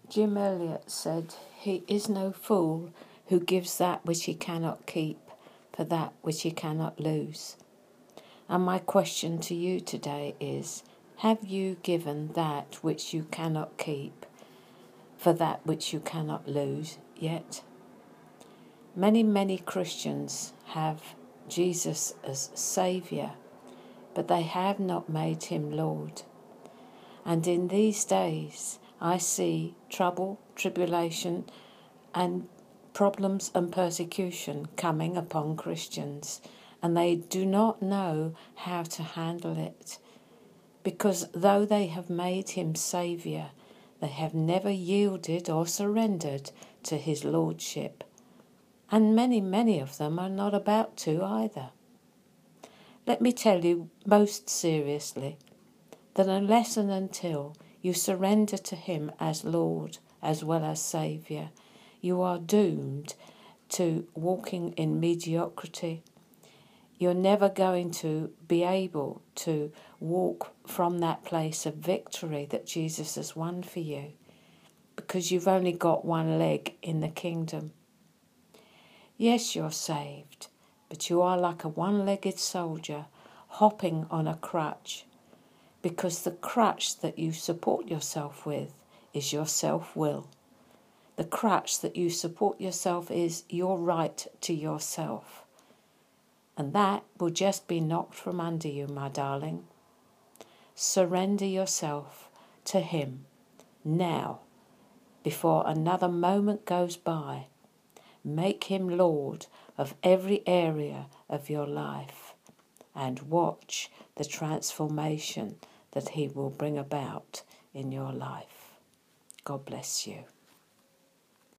Jim Elliot said, "He is no fool who gives that which he cannot keep for that which he cannot lose." And my question to you today is, have you given that which you cannot keep for that which you cannot lose yet? Many, many Christians have Jesus as Saviour, but they have not made him Lord. And in these days, I see trouble, tribulation, and problems and persecution coming upon Christians, and they do not know how to handle it. Because though they have made him Saviour, they have never yielded or surrendered to his Lordship. And many, many of them are not about to either. Let me tell you most seriously that unless and until you surrender to him as Lord as well as Saviour, you are doomed to walking in mediocrity. You're never going to be able to walk from that place of victory that Jesus has won for you, because you've only got one leg in the kingdom. Yes, you're saved, but you are like a one-legged soldier hopping on a crutch, because the crutch that you support yourself with is your self-will. The crutch that you support yourself is your right to yourself. And that will just be knocked from under you, my darling. Surrender yourself to him now, before another moment goes by. Make him Lord of every area of your life, and watch the transformation that he will bring about in your life. God bless you.